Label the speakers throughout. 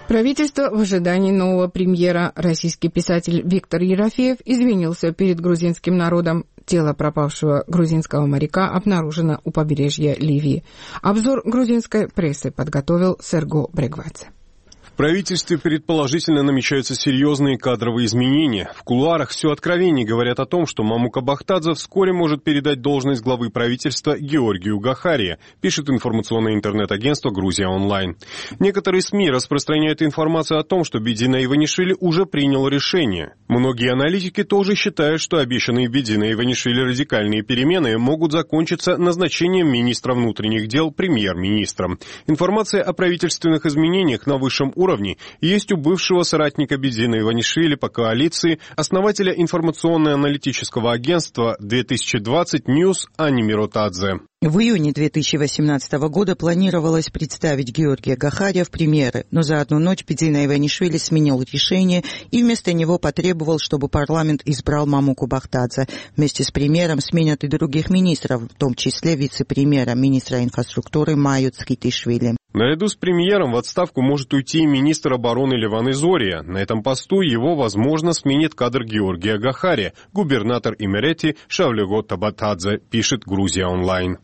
Speaker 1: Правительство в ожидании нового премьера. Российский писатель Виктор Ерофеев извинился перед грузинским народом. Тело пропавшего грузинского моряка обнаружено у побережья Ливии. Обзор грузинской прессы подготовил Серго Брегвадзе.
Speaker 2: В правительстве предположительно намечаются серьезные кадровые изменения. В кулуарах все откровеннее говорят о том, что Мамука Бахтадзе вскоре может передать должность главы правительства Георгию Гахария, пишет информационное интернет-агентство «Грузия онлайн». Некоторые СМИ распространяют информацию о том, что Бедина Иванишвили уже принял решение. Многие аналитики тоже считают, что обещанные Бедина Иванишвили радикальные перемены могут закончиться назначением министра внутренних дел премьер-министром. Информация о правительственных изменениях на высшем уровне есть у бывшего соратника Бедина Иванишвили по коалиции, основателя информационно-аналитического агентства 2020 News Ани Миротадзе.
Speaker 3: В июне 2018 года планировалось представить Георгия Гахария в премьеры, но за одну ночь Бедина Иванишвили сменил решение и вместо него потребовал, чтобы парламент избрал Мамуку Бахтадзе. Вместе с премьером сменят и других министров, в том числе вице-премьера, министра инфраструктуры Маю Цхитишвили.
Speaker 2: Наряду с премьером в отставку может уйти и министр обороны Леван Изория. На этом посту его, возможно, сменит кадр Георгия Гахария, губернатор Имерети Шавлего Табатадзе, пишет «Грузия онлайн».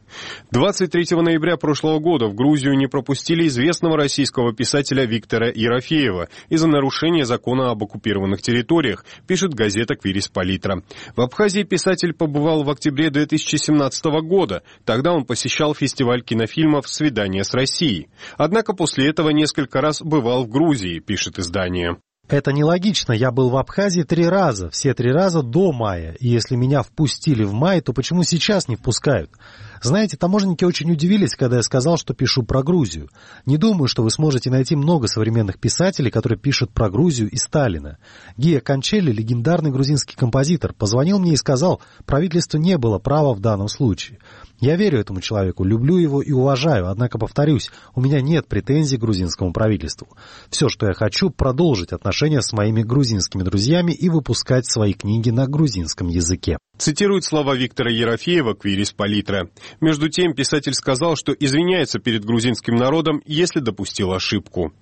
Speaker 2: 23 ноября прошлого года в Грузию не пропустили известного российского писателя Виктора Ерофеева из-за нарушения закона об оккупированных территориях, пишет газета «Квирис Политра». В Абхазии писатель побывал в октябре 2017 года. Тогда он посещал фестиваль кинофильмов «Свидание с Россией». Однако после этого несколько раз бывал в Грузии, пишет издание.
Speaker 4: Это нелогично. Я был в Абхазии 3 раза, все 3 раза до мая. И если меня впустили в мае, то почему сейчас не впускают? Знаете, таможенники очень удивились, когда я сказал, что пишу про Грузию. Не думаю, что вы сможете найти много современных писателей, которые пишут про Грузию и Сталина. Гия Кончелли, легендарный грузинский композитор, позвонил мне и сказал, правительству не было права в данном случае. Я верю этому человеку, люблю его и уважаю, однако, повторюсь, у меня нет претензий к грузинскому правительству. Все, что я хочу, продолжить отношения с моими грузинскими друзьями и выпускать свои книги на грузинском языке.
Speaker 2: Цитирует слова Виктора Ерофеева «Квирис Политра». Между тем, писатель сказал, что извиняется перед грузинским народом, если допустил ошибку.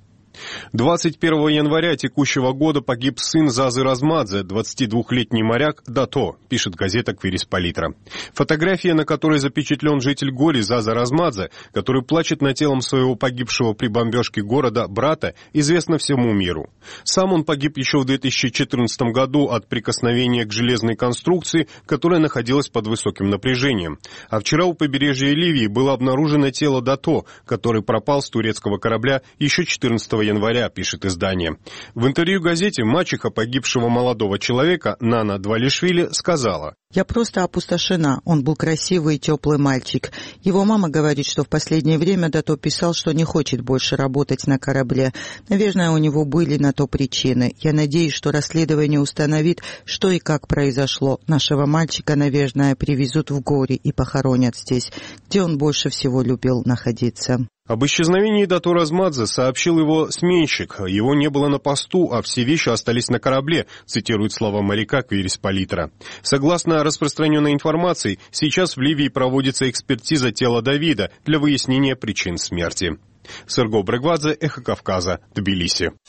Speaker 2: 21 января текущего года погиб сын Зазы Размадзе, 22-летний моряк Дато, пишет газета «Квирис Политра». Фотография, на которой запечатлен житель Гори Заза Размадзе, который плачет над телом своего погибшего при бомбежке города брата, известна всему миру. Сам он погиб еще в 2014 году от прикосновения к железной конструкции, которая находилась под высоким напряжением. А вчера у побережья Ливии было обнаружено тело Дато, который пропал с турецкого корабля еще 14 января, пишет издание. В интервью газете мачеха погибшего молодого человека Нана Двалишвили сказала:
Speaker 3: «Я просто опустошена. Он был красивый и теплый мальчик. Его мама говорит, что в последнее время Дато писал, что не хочет больше работать на корабле. Наверное, у него были на то причины. Я надеюсь, что расследование установит, что и как произошло. Нашего мальчика, наверное, привезут в Гори и похоронят здесь, где он больше всего любил находиться».
Speaker 2: Об исчезновении Дато Размадзе сообщил его сменщик. Его не было на посту, а все вещи остались на корабле, цитирует слова моряка «Квирис Политра». Согласно распространенной информации, сейчас в Ливии проводится экспертиза тела Давида для выяснения причин смерти. Серго Брегвадзе, Эхо Кавказа, Тбилиси.